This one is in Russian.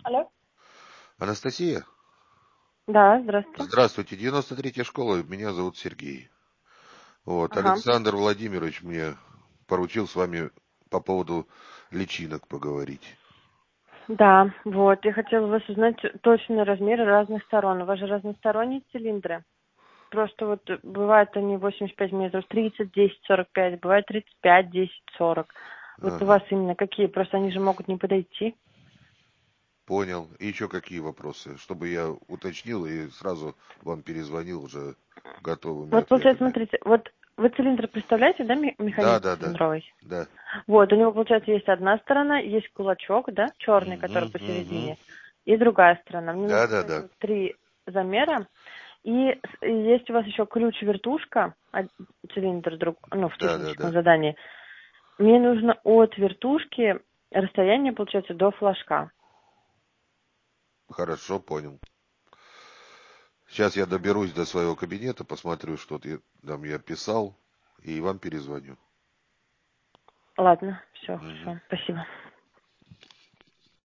Алло. Анастасия? Да, здравствуйте. Здравствуйте, 93-я школа, меня зовут Сергей. Вот, Ага. Александр Владимирович мне поручил с вами по поводу личинок поговорить. Да, вот. Я хотела у вас узнать точные размеры разных сторон. У вас же разносторонние цилиндры. Просто вот бывают они 85 метров, 30, 10, 45, бывает 35, 10, 40. Вот у Ага, вас именно какие? Просто они же могут не подойти. понял. И еще какие вопросы? Чтобы я уточнил и сразу вам перезвонил уже готовыми Вот получается, ответами. смотрите, вот вы цилиндр представляете, да, Да, механизм да, да, цилиндровый? да. Вот, у него, получается, есть одна сторона, есть кулачок, да, черный, Угу, который угу. посередине, и другая сторона. Мне Да, нужно да, знать да. вот 3 замера. И есть у вас еще ключ-вертушка, цилиндр друг, ну, в Да, да, техническом да. задании. Мне нужно от вертушки расстояние, получается, до флажка. Хорошо, понял. Сейчас я доберусь до своего кабинета, посмотрю, что там я писал, и вам перезвоню. Ладно, все, Мгм. все, спасибо.